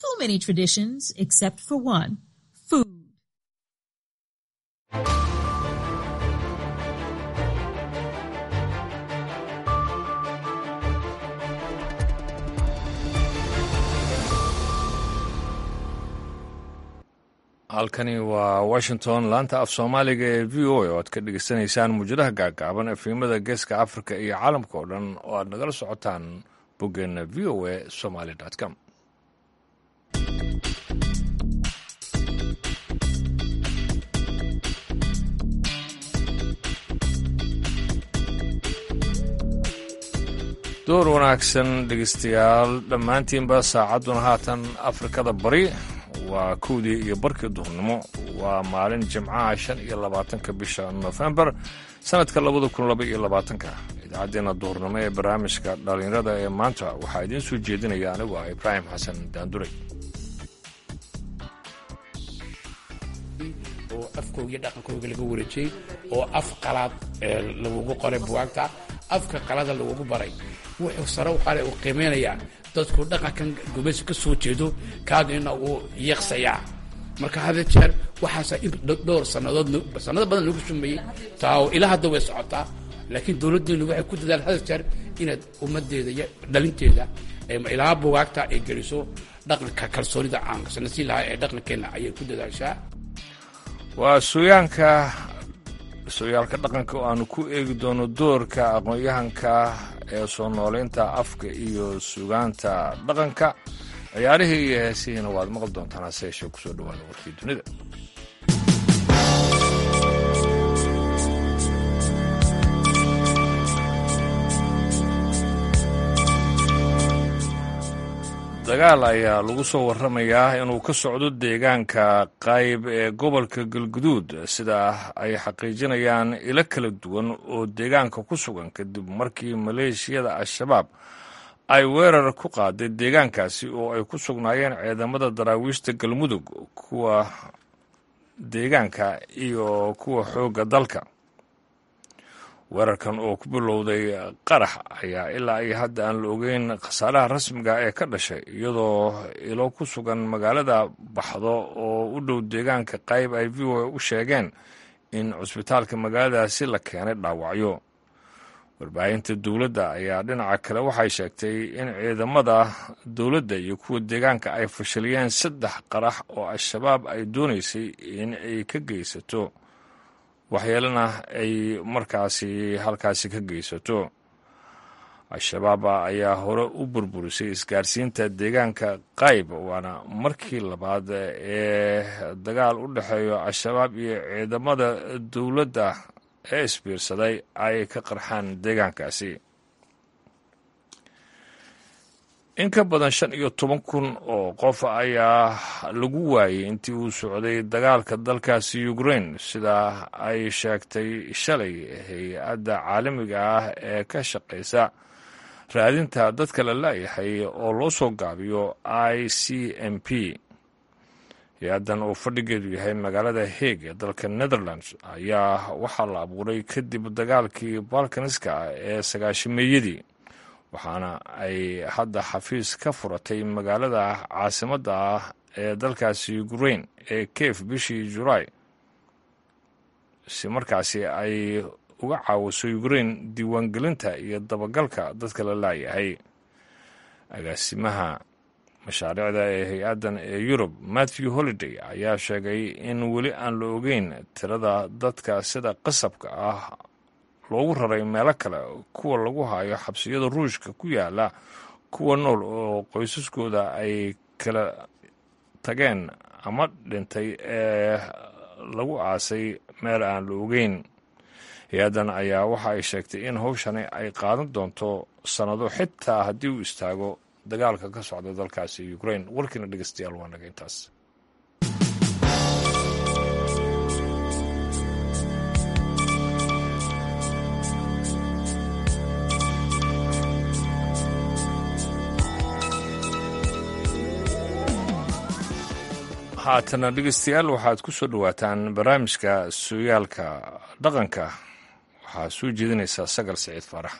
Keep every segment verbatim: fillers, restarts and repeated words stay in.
Too many traditions except for one, food. halkani waa washington laanta af soomaaliga ee v o a oo aad ka dhegeysanaysaan muujadaha gaagaaban efimada geeska africa iyo caalamka oo dhan oo aad nagala socotaan boggeena v o a somaly com door wanaagsan dhegeystayaal dhammaantiinba saacadduna haatan afrikada bari waa kowdii iyo barkii duhurnimo waa maalin jimcaha shan iyo labaatanka bisha nofembar sanadka labada kun laba iyo labaatanka idaacaddeenna duhurnimo ee barnaamijka dhallinyarada ee maanta waxaa idiin soo jeedinaya anigu ah ibraahim xasan daanduray oo afkooga iyo dhaqankooga laga wareejiyey oo af qalaad lagugu qoray buwaagta afka qalada lagugu baray wuxuu sare u qaaday uu qiimeynayaa dadku dhaqankan gumaysi ka soo jeedo kaadina uu yaqsayaa marka hada jeer waxaasa dhowr sannadood sannado badan lagu sumeeyey taa ilaa hadda way socotaa laakiin dowladdeenu waxay ku dadaal hada jeer inaad ummaddeeda iyo dhalinteeda ilaa bugaagta ay geliso dhaqanka kalsoonida aan sanasi lahaa ee dhaqankeenna ayay ku dadaashaa waa suuyaanka sooyaalka dhaqanka oo aanu ku eegi doono doorka aqoon-yahanka ee soo nooleynta afka iyo sugaanta dhaqanka ciyaarihii iyo heesihiina waad maqli doontaan hase yeeshee kusoo dhawaada warkii dunida dagaal ayaa lagu soo warramayaa inuu ka socdo deegaanka qayb ee gobolka galguduud sida ay xaqiijinayaan ilo kala duwan oo deegaanka ku sugan kadib markii maleeshiyada al-shabaab ay weerar ku qaaday deegaankaasi oo ay ku sugnaayeen ciidamada daraawiishta galmudug kuwa deegaanka iyo kuwa xoogga dalka weerarkan oo ku bilowday qarax ayaa ilaa ay hadda aan la ogeyn khasaaraha rasmiga ee ka dhashay iyadoo ilo ku sugan magaalada baxdo oo u dhow deegaanka qayb ay v o a u sheegeen in cusbitaalka magaaladaasi la keenay dhaawacyo warbaahinta dowladda ayaa dhinaca kale waxay sheegtay in ciidamada dowladda iyo kuwa deegaanka ay fashiliyeen saddex qarax oo al-shabaab ay doonaysay in ay ka geysato waxyeelana ay markaasi halkaasi ka geysato al-shabaab ayaa hore u burburisay isgaarsiinta deegaanka qayb waana markii labaad ee dagaal u dhexeeyo al-shabaab iyo ciidamada dowladda ee isbiirsaday ay ka qarxaan deegaankaasi in ka badan shan iyo toban kun oo qof ayaa lagu waayey intii uu socday dagaalka dalkaasi ukraine sida ay sheegtay shalay hay-adda caalamiga ah ee ka shaqaysa raadinta dadka la laayahay oo loo soo gaabiyo i c m p hay-addan oo fadhigeedu yahay magaalada hague ee dalka netherlands ayaa waxaa la abuuray kadib dagaalkii balkaniska ee sagaashameeyadii waxaana ay hadda xafiis ka furatay magaalada caasimadda ah ee dalkaasi ukraine ee kiev bishii julaay si markaasi ay uga caawiso ukraine diiwaangelinta iyo dabagalka dadka la laayahay agaasimaha mashaariicda ee hay-addan ee yurub matthew holiday ayaa sheegay in weli aan la ogeyn tirada dadka sida qasabka ah loogu raray meelo kale kuwa lagu hayo xabsiyada ruushka ku yaala kuwa nool oo qoysaskooda ay kala tageen ama dhintay ee lagu aasay meel aan la ogeyn hay-addan ayaa waxa ay sheegtay in howshani ay qaadan doonto sannado xitaa haddii uu istaago dagaalka ka socda dalkaasi ukraine warkiina dhegeystayaal waa naga intaas haatana dhegeystayaal waxaad ku soo dhowaataan barnaamijka sooyaalka dhaqanka waxaa soo jeedinaysaa sagal siciid faarax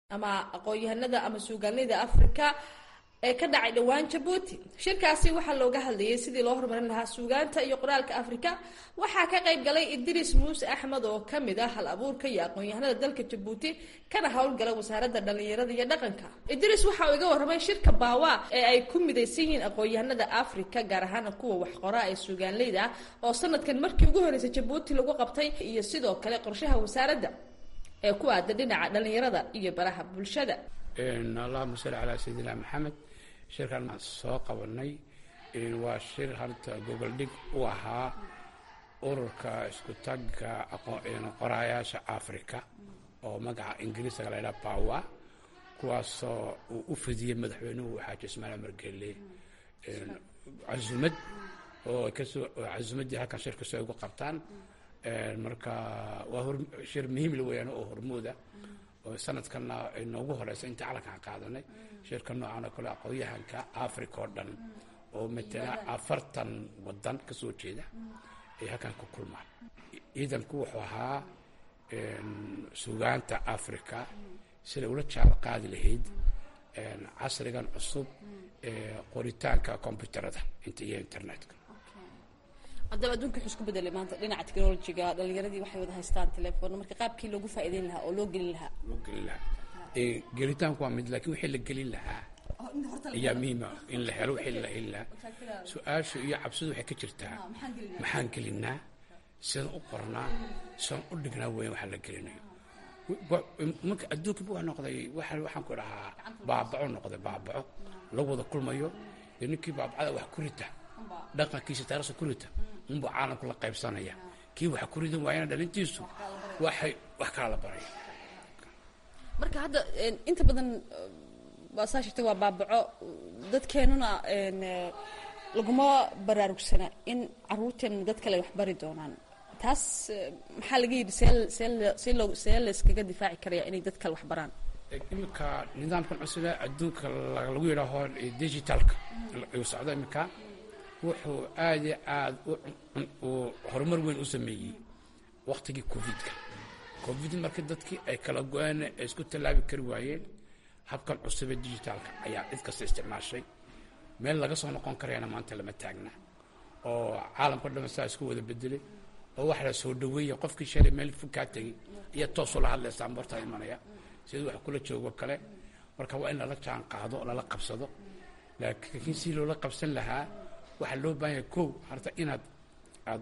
ama aqoon-yahanada ama suugaanleyda Afrika ee ka dhacay dhawaan Djibouti. Shirkaasi waxaa looga hadlayay sidii loo horumarin lahaa suugaanta iyo qoraalka Afrika. Waxaa ka qayb galay Idris Muuse Axmed oo kamid ah hal abuurka iyo aqoon-yahanada dalka Djibouti kana hawlgala wasaaradda dhalinyarada iyo dhaqanka. Idris waxa uu iga warramay shirka Baawa ee ay ku midaysan yihiin aqoon-yahanada Afrika gaar ahaan kuwa wax qora ee suugaanleyda oo sanadkan markii ugu horeysay Djibouti lagu qabtay iyo sidoo kale qorshaha wasaaradda ee ku aada dhinaca dhalinyarada iyo baraha bulshada. in Allahumma salli ala sayyidina Muhammad shirkan soo qabanay in waa shir harta Google dig u ahaa ururka isku tagga aqoon qorayaasha Afrika oo magaca Ingiriisiga la yiraahdo Baawa kuwaasoo u fidiyay madaxweynuhu Xaaji Ismaaciil Margeele in azumad oo kasoo azumadii halka shirka soo ugu qabtaan marka waa shir muhiim ah weeyaan oo hormooda oo sanadkana inoogu horeysay inta calanka qaadanay shirka noocan oo kale aqoon-yahanka Afrika oo dhan oo matala afartan wadan ka soo jeeda ee halkan ku kulmaan iidanku wuxuu ahaa suugaanta Afrika sida ula jecel qaadi lahayd casrigan cusub ee qoritaanka kombiyuutarada inta iyo internetka. haddaba adduunka wuxuu isku bedelay maanta dhinaca technology-ga dhalinyaradii waxay wada haystaan telefoon marka qaabkii loogu faa'iideyn lahaa oo loo gelin lahaa loo gelin lahaa ee gelitaanku waa mid laakiin wixii la gelin lahaa ayaa muhiim ah in la helo wixii la heli lahaa su-aashu iyo cabsidu waxay ka jirtaa maxaan gelinaa sidaan u qornaa sidaan u dhignaa weyn waxa la gelinayo marka adduunka buu noqday waxaan ku dhahaa baabaco noqday baabaco lagu wada kulmayo ninkii baabacada wax ku rita dhaqankiisa taariikhda ku rita unba caalamku la qaybsanaya kii wax ku ridan waayana dhalintiisu waxay wax kala la baray marka hadda inta badan waa saashita waa baabaco dadkeenuna laguma baraarugsana in caruurteena dad kale wax bari doonaan taas maxaa laga yidhi seel seel seel seel iskaga difaaci karaya inay dad kale wax baraan imika nidaamkan cusub adduunka lagu yiraahdo digitalka uu socdo imika wuxuu aad iyo aad u horumar weyn u sameeyay waqtigii covid-ka covid markii dadkii ay kala go'aan isku talaabi kari waayeen habkan cusub ee digitalka ayaa cid kasta isticmaashay meel laga soo noqon karayna maanta lama taagna oo caalamka dhan saa isku wada bedelay oo wax la soo dhaweeyay qofkii shalay meel fog ka tagay iyo toos u la hadlaysan barta imanaya sidoo wax kula joogo kale marka waa in la jaan qaado la qabsado laakiin si loo la qabsan lahaa waxa loo baahan yahay koow harta inaad aad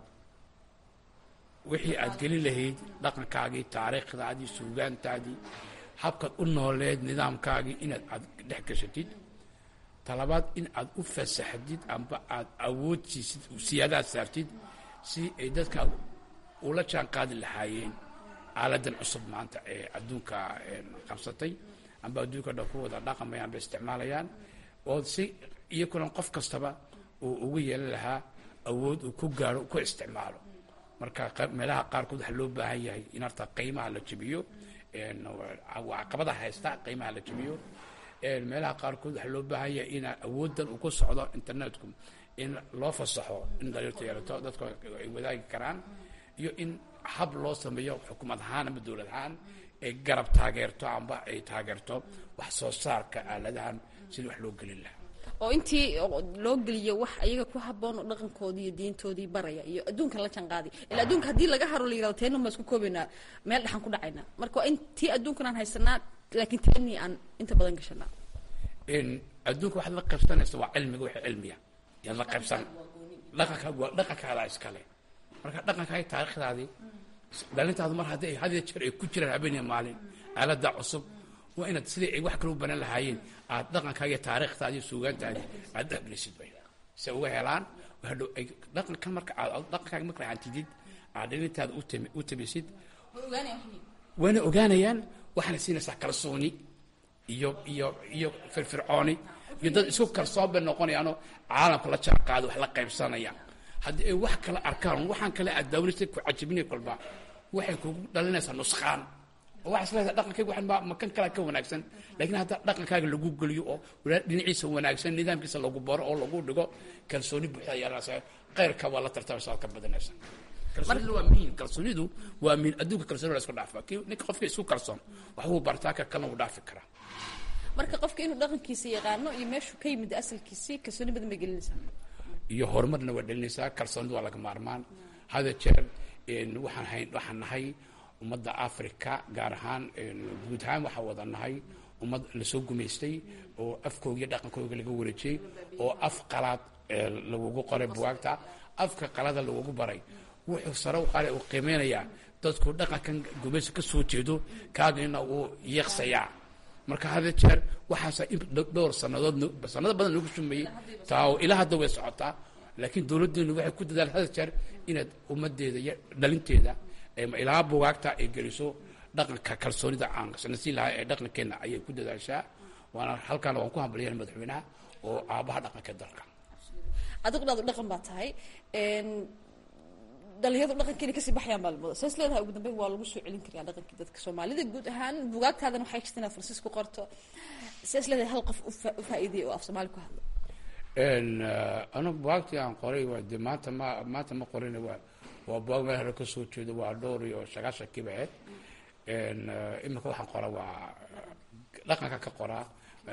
wixii aad gelin lahayd dhaqankaagii taariikhdaadii suugaantaadii habka u nooleed nidaamkaagii inaad aad dhex gashatid talabaad in aad u fasaxdid amba aad awood siisid siyaadaad saartid si ay dadka ula jaan qaadi lahaayeen aaladan cusub maanta ee adduunka qabsatay amba adduunka dhaqooda dhaqamayaan bay isticmaalayaan oo si iyo kulan qof kastaba uu ugu yeelan lahaa awood uu ku gaaro ku isticmaalo marka meelaha qaarkood waxa loo baahan yahay in arta qiimaha la jabiyo een caqabada haysta qiimaha la jabiyo een meelaha qaarkood waxa loo baahan yahay in awoodan uu ku socdo internetku in loo fasaxo in dhalinyarta yarato dadka ay wadaagi karaan iyo in hab loo sameeyo xukuumad ahaan ama dawlad ahaan ay garab taageerto amba ay taageerto wax soo saarka aaladahan sidii wax loo gelin lahaa oo intii loo geliyo wax ayaga ku haboon oo dhaqankoodii iyo diintoodii baraya iyo adduunka la janqaadi ila adduunka hadii laga haro la yiraahdo teeno ma isku koobina meel dhaxan ku dhacayna marka waa intii adduunkan aan haysanaa laakiin teeni aan inta badan gashanaa in adduunka wax la qaybsanayso waa cilmiga wax cilmiya yaa la qaybsan dhaqanka dhaqanka la iskale marka dhaqanka ay taariikhdaadii dhalintaadu mar haddii hadii jeer ay ku jiraan habeen iyo maalin aalada cusub waa inaad sidii ay wax kale u banan lahaayeen aad dhaqankaaga taariikhdaadii suugaantaadi aad dhaqlisid bay si uga helaan waxa ay dhaqanka marka aad dhaqankaaga marka hantidid aad dhalintaada u tabisid wana ogaanayaan waxana siinaysaa kalsooni iyo iyo iyo firfircooni iyo dad isku kalsoon bay noqonayaanoo caalamka la jaanqaado wax la qaybsanayaan haddii ay wax kala arkaan waxaan kale aad dawladda ku cajibinay kolba waxay kugu dhalinaysaa nusqaan waxa isla dhaqankayga waxan ma kan kala ka wanaagsan laakiin hadda dhaqankaaga lagu galiyo oo dhinaciisa wanaagsan nidaamkiisa lagu baro oo lagu dhigo kalsooni buuxda yeelanaysa qeyrka waa la tartamaysaa ka badanaysa kalsoonidu waa miin kalsoonidu waa miin adduunka kalsoonida la isku dhaafa kii ninka qofka isku kalsoon wax uu bartaa ka kalena uu dhaafi karaa marka qofka inuu dhaqankiisa yaqaano iyo meeshuu ka yimid asalkiisii kalsooni badan bay gelinaysaa iyo horumarna waa dhalinaysaa kalsoonidu waa laga maarmaan hada jeer waxaan hayn waxaan nahay ummadda Afrika gaar ahaan guud ahaan waxaa wada nahay ummad la soo gumaystay oo afkooda iyo dhaqankooda laga wareejiyay oo af qalaad lagu qoray buugta afka qalada lagu baray wuxuu sare u qaaday oo qiimeynaya dadku dhaqankan gumaysi ka soo jeedo kaagina uu yeeqsaya marka hada jeer waxaas dhowr sanadood sanado badan lagu shumeeyay taa ilaa hadda way socotaa laakiin dawladdeenu waxay ku dadaal hada jeer inaad ummadeeda iyo dhalinteeda ilaa buugta ay geliso dhaqanka kalsoonida aan sanasi lahaa ee dhaqankeena ayay ku dadaashaa waana halkaan waan ku hambalyeynaa madaxweynaha oo aabaha dhaqanka dalka adigu dhaad dhaqan baa tahay een dhalinyaradu dhaqankeena kasii baxayaan maalmada saas leedahay ugu dambeyn waa lagu soo celin karaa dhaqankii dadka Soomaalida guud ahaan buugaagtaadan waxay jirtaa Faransiis ku qorto saas leedahay hal qof u faa'iideeyo oo af Soomaali ku hadlo een ana buugaagtii aan qoray waa de maanta ma maanta ma qorin waa waa buug meel ka soo jeedo waa dhowr iyo sagaashan kibaad een imika waxaan qoraa waa dhaqanka ka qoraa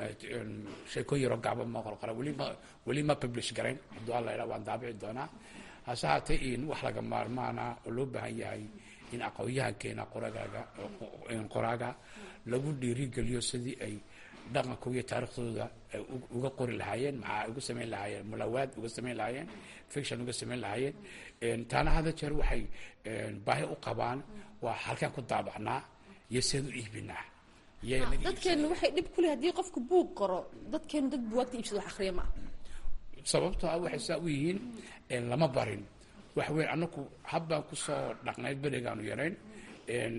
sheekooyin yaro gaaban ma qoraa wali ma wali ma publish gareyn haduu alla ila waan daabici doonaa hase haatee in wax laga maarmaana oo loo baahan yahay in aqoonyahankeena qoraaga in qoraaga lagu dhiirigeliyo sidii ay dhaqankooda iyo taariikhdooda uga qori lahaayeen maxaa uga sameyn lahaayeen mulawaad uga sameyn lahaayeen fiction uga sameyn lahaayeen taana hada jeer waxay baahi u qabaan waa halkaan ku daabacnaa iyo sidoo iibinaa dadkeenu waxay dhib ku leeyahay hadii qofku buug qoro dadkeenu dad buugta iibsado wax akhriya ma sababtoo ah waxay saa u yihiin in lama barin wax weyn anaku habbaan ku soo dhaqnayd berigaanu yarayn in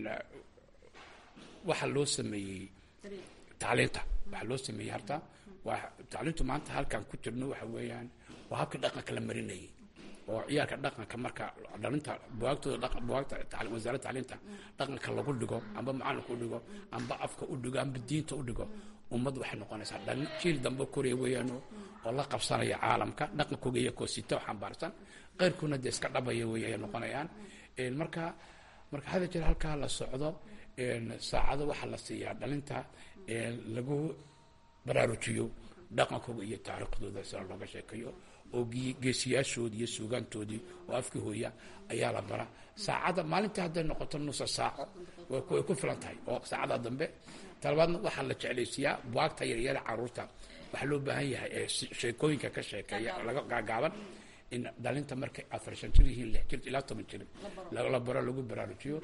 waxa loo sameeyay tacliinta waxa loo sameeyay harta waa tacliintu maanta halkaan ku jirno waxa weeyaan waa habka dhaqanka la marinayay oo ciyaarka dhaqanka marka dhalinta buugtooda dhaqan buugta tacliin wasaaradda tacliinta dhaqanka lagu dhigo amba macalinku u dhigo amba afka u dhigo amba diinta u dhigo ummad waxay noqonaysaa dhalin jiil dambe koreya weeyaan oo la qabsanaya caalamka dhaqankooda iyo koosita waxaan baarsan qayrkuna de iska dhabaya weeyay noqonayaan een marka marka hada jeer halka la socdo een saacado waxa la siiyaa dhalinta een lagu baraarujiyo dhaqankooda iyo taariikhdooda sida looga sheekayo oo geesiyaashoodii iyo suugaantoodii oo afkii hooya ayaa la bara saacada maalinta hadday noqoto nus saaco way ku filan tahay oo saacada dambe talbaadna waxaa la jeclaysiyaa buugta yar yar caruurta waxa loo baahan yahay sheekooyinka ka sheekeeya laga gaagaaban in dhalinta markay afar shan jir yihiin lix jir ilaa toban jir la baro lagu baraarujiyo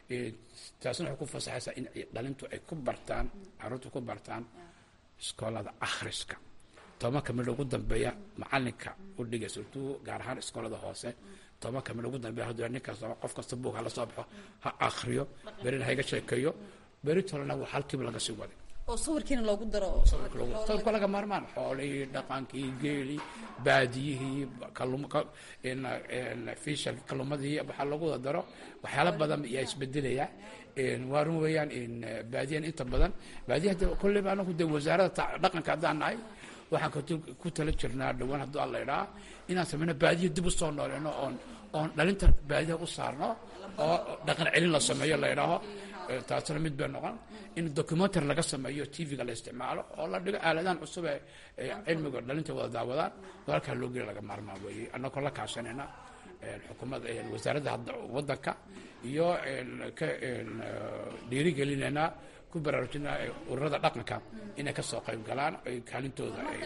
taasna waxay ku fasaxaysaa in dhalintu ay ku bartaan caruurtu ku bartaan iskoolada akhriska tobanka mid ugu dambeeya macalinka u dhigay surtuu gaar ahaan iskoolada hoose tobanka mid ugu dambeeya hadda ninkaas qof kasta buug la soo baxo ha akhriyo berina hayga sheekeeyo beritolana wax halkiiba laga sii waday oo sawirkiina loogu daro sawirka laga maarmaan xoolihii dhaqankii geeli baadiyihii kalluumka in fiisha kalluumadii waxaa lagu daro waxyaalo badan ayaa isbedelaya waa run weeyaan in baadiyan inta badan baadiyaha kulleyba anagu de wasaaradda dhaqanka haddaan nahay waxaan ku tala jirnaa dhawaan hadduu alla idhaa inaan sameyno baadiya dib u soo nooleyno oon oon dhalinta baadiyaha u saarno oo dhaqan celin la sameeyo la idhaaho taasna mid bay noqon in documentary laga sameeyo T V-ga la isticmaalo oo la dhigo aaladahan cusub ee cilmiga dhalinta wada daawadaan halka loo geeyo laga maarmaan weeyay annagoo la kaashanayna xukuumadda ee wasaaradda waddanka iyo ka dhiirigelinayna ku baraarujina ururada dhaqanka inay ka soo qayb galaan ay kaalintooda ay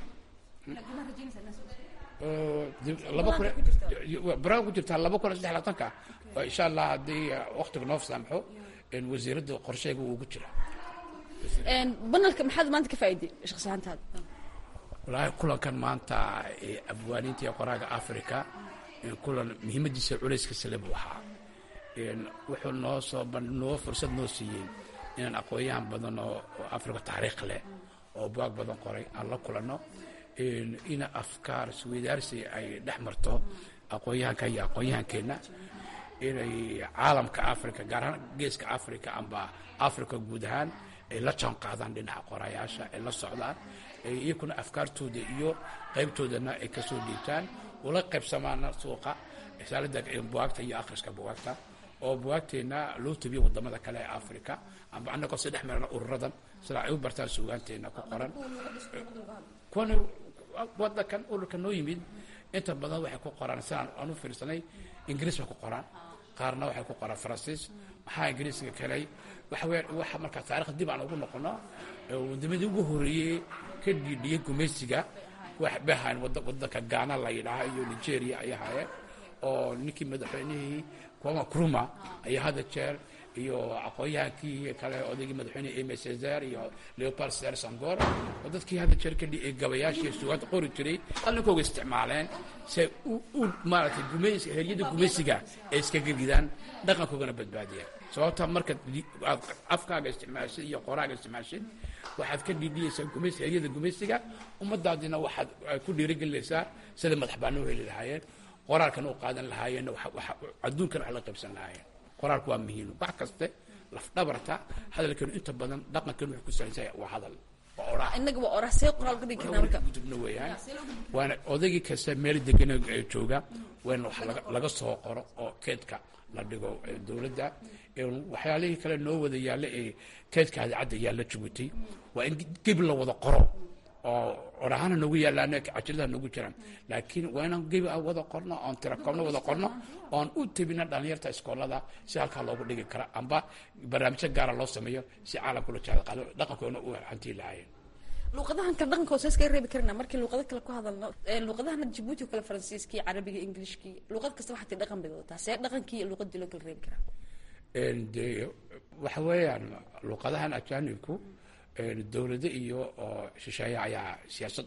laba kun barnaamij ku jirta laba kun saddex iyo labaatanka insha Allah haddii waqtiga noo saamaxo in wasiiradda qorsheega uu ugu jira een banalka maxaad maanta ka faa'iiday shakhsiyaantaada walahi kulankan maanta ee abwaaniinta iyo qoraaga Afrika in kulan muhiimadiisa culayska salab waxa in wuxuu noo soo bandhigno fursad noo siiyay inaan aqoonyahan badan oo Afrika taariikh leh oo buug badan qoray aan la kulano in ina afkaar isweydaarsi ay dhexmarto aqoonyahanka iyo aqoonyahankeena inay caalamka Afrika gaar ahaan geeska Afrika amba Afrika guud ahaan ay la jaan qaadaan dhinaca qorayaasha ay la socdaan iyaguna afkaartooda iyo qaybtoodana ay ka soo dhiibtaan wala qaybsamaana suuqa risaalada buwaagta iyo akhriska buwaagta oo buwaagteena loo tabiyo wadamada kale ee Afrika amba annagoo saddex meelna ururadan sida ay u bartaan suugaanteena ku qoran kuna wadakan ururka noo yimid inta badan waxay ku qoraan saan aanu fiirsanay Ingiriis ku qoraan qaarna waxay ku qoraan Faransiis waxa Ingiriisiga kale waxa weey waxa marka taariikh dib aan ugu noqono wadamadii ugu horeeyay ka dhigay gumeysiga wax bahan wadanka Ghana la yiraahdo iyo Nigeria ay ahaayeen oo ninkii madaxweynihii Kwame Nkrumah ay hada jeer iyo aqooyahankii kale odaygii madaxweynaha Aimé Césaire iyo Léopold Sédar Senghor oo dadkii hada jeer ka dhigay gabayaashii suugaanta qori jiray qallankooda isticmaaleen si uu maaragtay gumeysiga heeriyada gumeysiga ay iska gilgidaan dhaqankoodana badbaadiyaan sababta marka afkaaga isticmaashay iyo qoraaga isticmaashay waxaad ka dhigaysaa gumeysiga heeriyada gumeysiga ummadaadina waxaad ku dhiirigelinaysaa sida madaxbanoo heli lahaayeen qoraalkan oo qaadan lahaayeen waxa adduunkan wax la qabsan lahaayeen qoraalku waa muhiim wax kaste laf dhabarta hadalkan inta badan dhaqankan wax ku salaysan waa hadal ora inaga waa ora see qoraal ka dhigi karnaa marka gudubna weeyaan waana odaygi kasta meel degan ee jooga waan wax laga soo qoro oo keedka la dhigo dawladda ee waxyaalihii kale noo wada yaala ee keedka cadda yaala Djibouti waa in dib la wada qoro oo oraana nagu yaalaan ajirada nagu jiraan laakiin waa inaan gebi ah wada qorno aan tirakoobno wada qorno aan u tabina dhalinyarta iskoolada si halka loogu dhigi karo amba barnaamijyo gaar ah loo sameeyo si caalamku la jecel qaado dhaqankoona uu hanti lahaayeen luqadahan kala dhaqankooda iska reebi karna markii luqado kale ku hadalno ee luqadahan Djibouti kala Faransiiski Carabiga Ingiriiski luqad kasta waxa dhaqan bidootaa see dhaqankii luqadii loo kala reebi karaa een de waxa weeyaan luqadahan ajaanibku dawladda iyo shisheeye ayaa siyaasad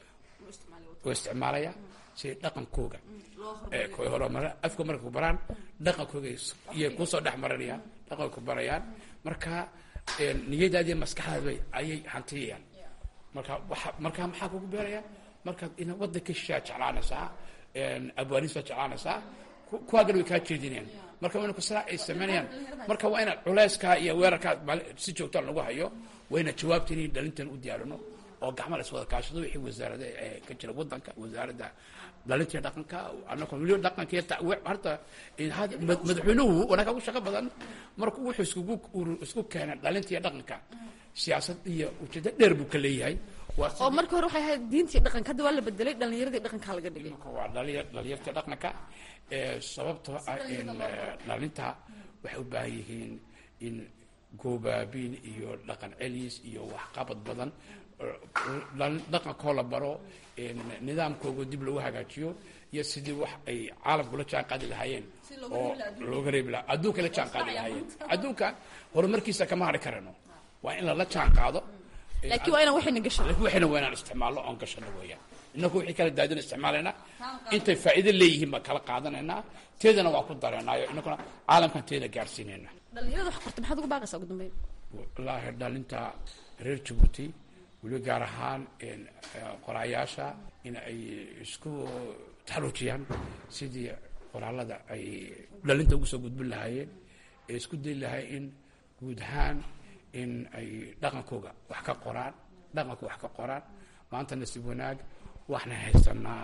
u isticmaalaya si dhaqankooga ee ku horumar afka markuu baraan dhaqankooga iyo ku soo dhaxmaranaya dhaqanku barayaan marka niyadaadii maskaxdaada ayay hantiyaan marka waxa marka maxaa kugu beeraya marka in wadanka shisheeye jeclaanaysa een abwaanisa jeclaanaysa kuwa galay ka jeedinayaan marka waan ku saaray sameeyaan marka waa in culayska iyo weerarka si joogto ah lagu hayo wayna jawaabtini dhalintan u diyaarino oo gacmo la wada kaashado wixii wasaaradda ee ka jira wadanka wasaaradda dhalinta dhaqanka anako wali dhaqanka iyo tacwiic harta in hada madaxweynuhu wanaag ugu shaqo badan markuu wuxuu isku isku keenay dhalinta dhaqanka siyaasad iyo ujeedada dheer buu ka leeyahay oo markii hore waxay ahayd diintii dhaqanka hadda waa la bedelay dhalinyaradii dhaqanka laga dhigay waa dhalinyarta dhaqanka ee sababtoo ah in dhalinta waxay u baahan yihiin in goobaabin iyo dhaqan celis iyo wax qabad badan dhaqankooda la baro nidaamkooda dib loo hagaajiyo iyo sidii wax ay caalamku la jaan qaadi lahaayeen oo looga reebi lahaa adduunka la jaan qaadi lahaayeen adduunka horumarkiisa kama hari karano waa in la jaan qaado laakiin waa inaan waxayna gasho laakiin waxayna waa inaan isticmaalno oon gashano weeyaan inagu wixii kala daadin isticmaalayna intay faa'iido leeyihiin baan kala qaadanaynaa teedana waa ku dareenaayo inaguna caalamkan teeda gaarsiinayna dhalinyarada wax qorta maxaad ugu baaqaysaa ugu dambeyn wallaahi dhalinta reer Djibouti weli gaar ahaan qoraayaasha in ay isku taxaluujiyaan sidii qoraalada ay dhalinta ugu soo gudbin lahaayeen ee isku day lahaay in guud ahaan in ay dhaqankooga wax ka qoraan dhaqanku wax ka qoraan maanta nasiib wanaag waxna haysanaa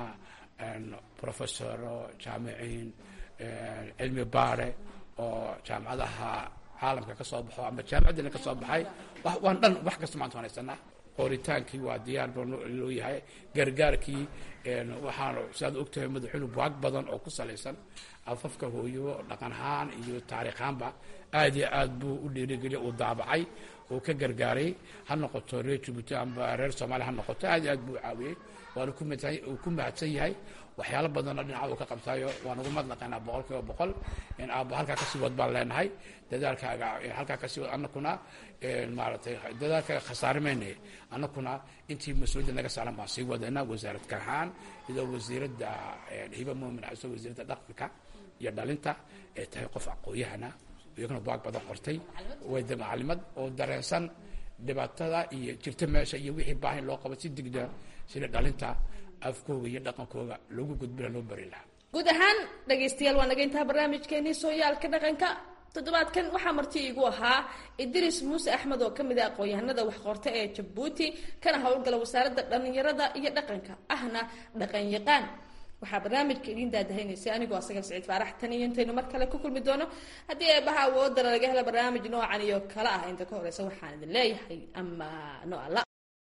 professoro jaamiciin cilmi baare oo jaamacadaha caalamka ka soo baxo ama jaamacadina ka soo baxay waan dhan wax kasta maanta waan haysanaa qoritaankii waa diyaar baa loo yahay gargaarkii waxaana sidaad ogtahay madaxweyne buug badan oo ku salaysan afafka hooyo dhaqan ahaan iyo taariikh ahaanba aad iyo aad buu u dhiirigeliyay uu daabacay oo ka gargaaray ha noqoto reer Djibouti amba reer Soomaaliya ha noqoto aad iyo aad buu caawiyay waana ku mahadsan ku mahadsan yahay waxyaalo badan oo dhinaca uu ka qabtayo waan ugu madnaqaynaa boqolkiiba boqol in aaba halkaa kasii wad baan leenahay dadaalkaaga halkaa kasii wad annakuna maaragtay dadaalkaaga khasaarimayne annakuna intii mas-uuliyadda naga saaran baan sii wadaynaa wasaarad kahaan iyadoo wasiiradda hiba muumin xaso wasiiradda dhaqanka iyo dhalinta ee tahay qof aqooyahana iyaguna buug badan qortay way macallimad oo dareensan dhibaatada iyo jirta meesha iyo wixii baahan loo qabo si digda sida dhalinta afkooga iyo dhaqankooga lagu gudbina loo bari lahaa guud ahaan dhagaystayaal waa naga intaa barnaamijkeenii sooyaalka dhaqanka toddobaadkan waxaa marti igu ahaa Idris Muuse Axmed oo kamid ah aqoon-yahanada wax qorta ee Djibouti kana howlgala wasaaradda dhalinyarada iyo dhaqanka ahna dhaqan yaqaan waxaa barnaamijka idin daadahaynaysay anigoo asaga Saciid Faarax tan iyo intaynu mar kale ku kulmi doono haddii ay baha awoodana laga helo barnaamij noocan iyo kala ah inta ka horeysa waxaan idin leeyahay ama no alla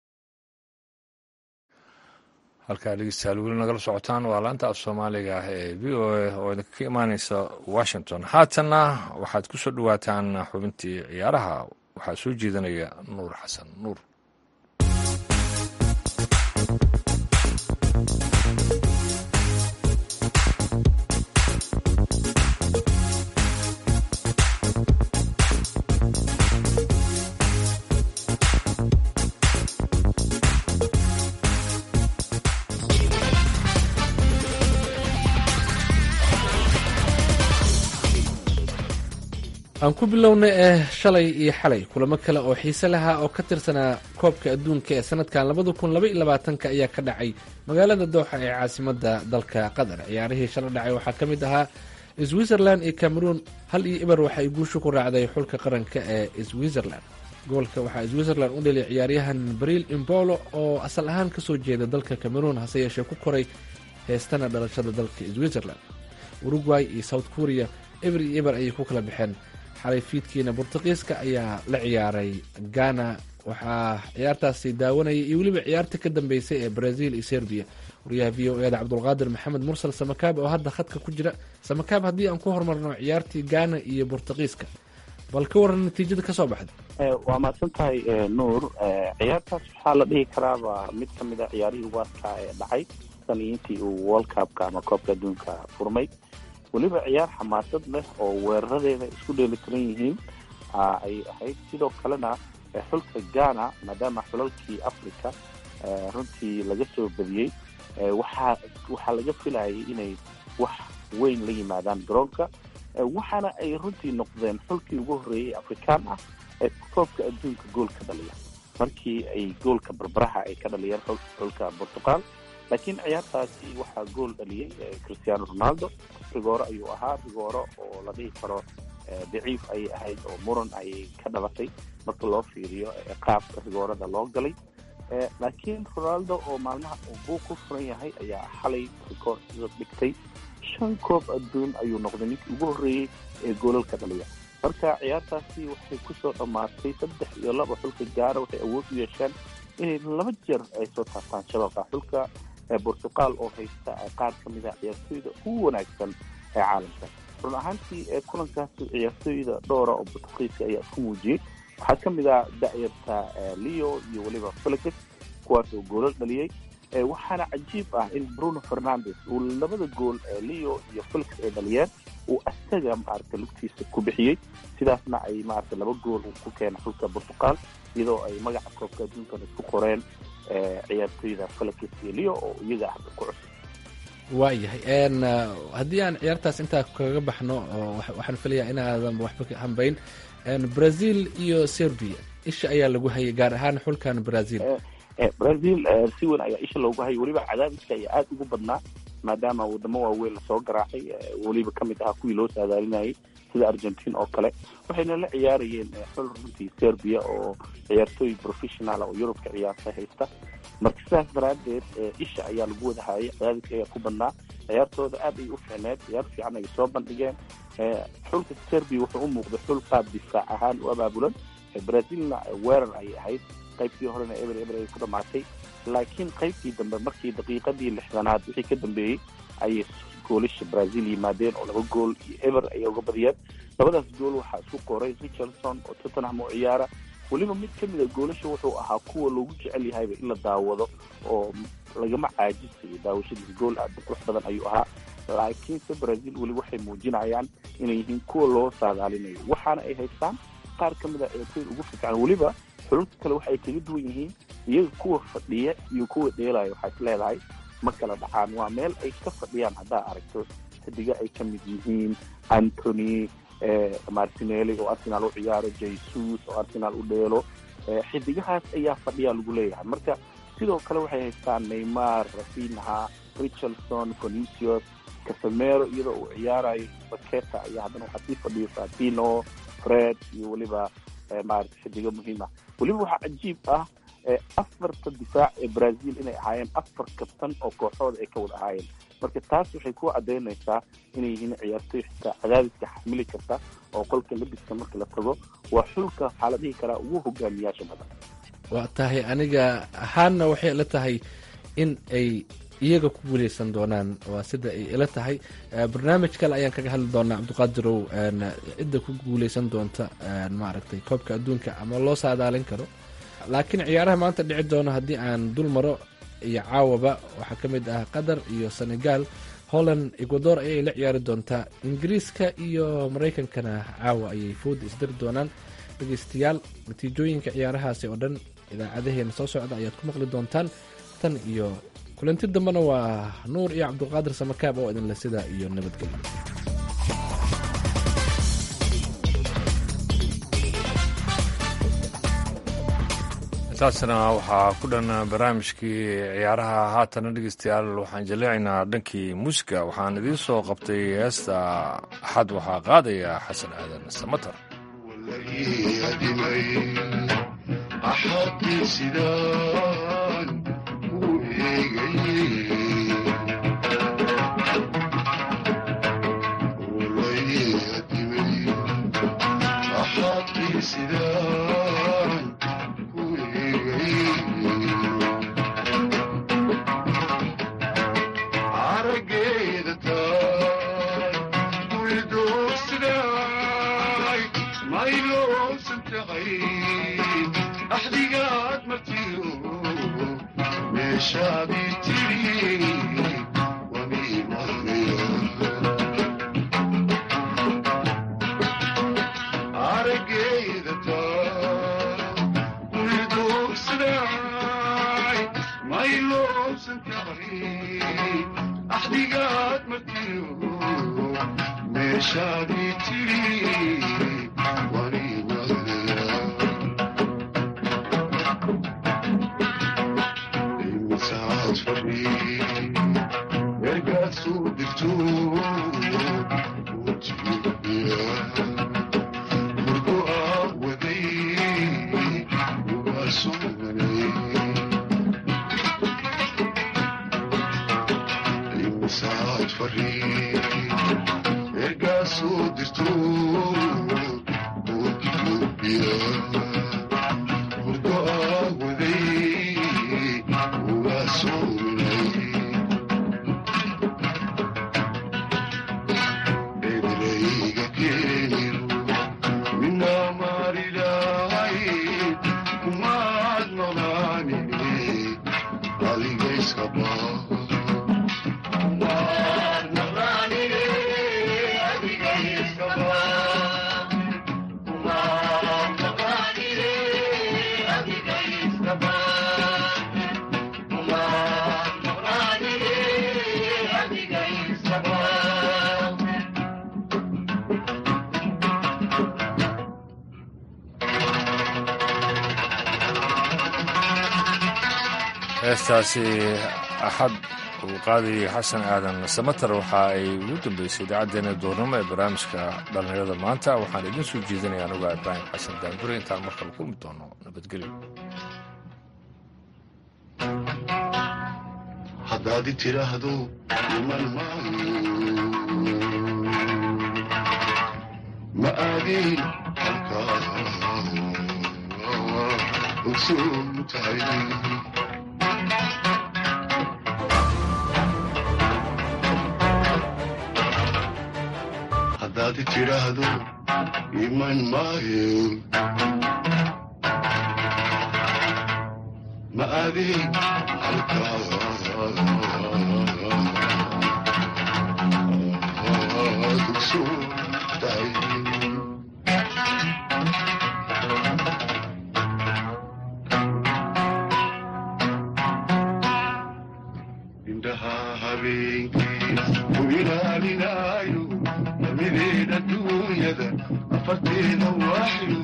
halkaa dhegeystayaal weli nagala socotaan waa laanta af soomaaliga ah ee v o a oo idinka imaaneysa washington haatanna waxaad ku soo dhawaataan xubintii ciyaaraha waxaa soo jeedinaya nuur xasan nuur aan ku bilownay eh shalay iyo xalay kulamo kale oo xiise lahaa oo ka tirsanaa koobka adduunka ee sanadkan labada kun laba iyo labaatanka ayaa ka dhacay magaalada dooxa ee caasimada dalka qatar ciyaarihii shala dhacay waxaa ka mid ahaa switzerland iyo cameroon hal iyo ibar waxay guusha ku raacday xulka qaranka ee switzerland goolka waxaa switzerland u dheliyay ciyaaryahan bril imbolo oo asal ahaan kasoo jeeda dalka cameroon hase yeeshee ku koray heestana dhalashada dalka switzerland uruguay iyo south korea ibar iyo ibar ayay ku kala baxeen xalay fiidkiina bortuqiiska ayaa la ciyaaray ghana waxaa ciyaartaasi daawanayay iyo weliba ciyaarta ka dambeysay ee brazil iyo serbia wariyaha v o eda cabdulqaadir maxamed mursal samakaab oo hadda khadka ku jira samakaab haddii aan ku horumarno ciyaartii ghana iyo bortuqiiska bal ka waran natiijada kasoo baxda waa mahadsan tahay nuur ciyaartaas waxaa la dhihi karaaba mid ka mid a ciyaarihii waaska ee dhacay tan iyo intii uu world cupka ama koobka adduunka furmay weliba ciyaar xamaasad leh oo weeraradeeda isku dheelitiran yihiin ay ahayd sidoo kalena xulka ghana maadaama xulalkii africa runtii laga soo badiyey waxaa waxaa laga filayay inay wax weyn la yimaadaan garoonka waxaana ay runtii noqdeen xulkii ugu horreeyey afrikaan ah ee koobka adduunka gool ka dhaliya markii ay goolka barbaraha ay ka dhaliyeen xulka portugal laakiin ciyaartaasi waxaa gool dhaliyey cristiano ronaldo rigooro ayuu ahaa rigooro oo la dhihi karo daciif ayay ahayd oo muran ayay ka dhalatay marka loo fiiriyo qaabka rigoorada loo galay laakiin ronaldo oo maalmaha buu ku furan yahay ayaa xalay rikoor dhigtay shan koob adduun ayuu noqday ninkii ugu horreeyey ee goolalka dhaliya marka ciyaartaasi waxay kusoo dhammaatay saddex iyo laba xulka gaara waxay awood u yeesheen inay laba jeer ay soo taabtaan shabaqa xulka portugal oo haysta qaar ka mid a ciyaartooyda ugu wanaagsan ee caalamka run ahaantii kulankaas ciyaartooyda dhowra oo portugiiska ayaa isku muujiyey waxaa ka mid ah da'yarta leo iyo weliba felix kuwaas oo goolal dhaliyey waxaana cajiib ah in bruno fernandes uu labada gool leo iyo felix ay dhaliyeen uu asaga maaragta lugtiisa ku bixiyey sidaasna ay maaragta laba gool ku keena xulka portugal iyadoo ay magaca koobka adduunkan isku qoreen ciyaartooyda felix iyo leo oo iyaga hadda ku cusub waayahay haddii aan ciyaartaas intaa kaga baxno waxaan filayaa inaadan waxba hambayn brazil iyo serbia isha ayaa lagu hayay gaar ahaan xulkan brazil brazil si weyn ayaa isha loogu hayay weliba cadaadiska ayaa aada ugu badnaa maadaama wadamo waaweyn lasoo garaacay weliba ka mid ahaa kuwii loo saadaalinayay sida argentina oo kale waxayna la ciyaarayeen xul runtii serbia oo ciyaartooy professional oo yurubka ciyaarta haysta marka sidaas daraadeed isha ayaa lagu wada hayay cadaadiska ayaa ku badnaa ciyaartooda aad ay u fiicneed ciyaar fiican ay soo bandhigeen xulka serbia wuxuu u muuqday xul qaab difaac ahaan u abaabulan brazilna weerar ayay ahayd qaybtii horena eber eber ay ku dhamaatay laakiin qaybtii dambe markii daqiiqadii lixdanaad wixii ka dambeeyey ayay goolasha brazil yimaadeen oo laba gool iyo eber ayay uga badiyeen labadaas gool waxaa isku qoray richardson oo tottenham u ciyaara weliba mid ka mid a goolasha wuxuu ahaa kuwa loogu jecel yahayba in la daawado oo lagama caajisayo daawashadiis gool aad u qurux badan ayuu ahaa laakiinse brazil weli waxay muujinayaan inay yihiin kuwa loo saadaalinayo waxaana ay haystaan qaar ka mid a ciyaartooyda ugu fiican weliba xululka kale waxa ay kaga duwan yihiin iyaga kuwa fadhiya iyo kuwa dheelaya waxaa is leedahay ma kala dhacaan waa meel ay ka fadhiyaan haddaa aragto xidiga ay ka mid yihiin antony martinelli oo arsenal u ciyaaro jesus oo arsenal u dheelo xidigahaas ayaa fadhiyaa lagu leeyahay marka sidoo kale waxay haystaan neymar rafinha richardson conicius casemiro iyadoo uu ciyaarayo baketa ayaa haddana waxaa sii fadhiyo fatino fred iyo weliba maarata xidigo muhiim ah weliba waxaa cajiib ah afarta difaac ee brazil inay ahaayeen afar kabtan oo kooxooda ay ka wada ahaayeen. marka taas waxay ku cadaynaysaa inay yihiin ciyaartoy xitaa cadaadiska xamili karta oo qolka labiska marka la tago waa xulka waxaa la dhihi karaa ugu hogaamiyaasha badan. waa tahay aniga ahaanna waxay ila tahay in ay iyaga ku guuleysan doonaan, waa sida ay ila tahay. barnaamij kale ayaan kaga hadli doonaa cabdiqaadirow, cidda ku guuleysan doonta maaragtay koobka adduunka ama loo saadaalin karo. laakiin ciyaaraha maanta dhici doono haddii aan dul maro iyo caawaba waxaa ka mid ah qatar iyo senegal, holland, ecuador ayay la ciyaari doontaa. ingiriiska iyo maraykankana caawa ayay fooda isdari doonaan. dhegeystayaal, natiijooyinka ciyaarahaasi oo dhan idaacadaheena soo socda ayaad ku maqli doontaan. tan iyo kulanti dambena waa nuur iyo cabdulqaadir samakaab oo idinle sidaa iyo nabadgelyo. taasna waxaa ku dhan barnaamijkii ciyaaraha. haatana dhegeystayaal waxaan jaleecaynaa dhankii muusiga. waxaan idiin soo qabtay heesta axad waxaa qaadaya xasan aadan samatar. heestaasi axad uu qaadayay xasan aadan samatar waxa ay ugu dambeysay idaacaddeenna doornimo ee barnaamijka dhallinyarada maanta. waxaan idiin soo jeedinaya anuga ibraahim xasan daangure. intaan markale kulmi doono nabadgelyo. haddaad i tiraahdo iman maayo ma aadin halkaa ogsoon tahay. haddaad i tiraahdo iman maayo ma aadin halkaa ogsoon tahay. indhaha habeenkii u ilaalinaayo damideeda duunyada afarteeda waaxyo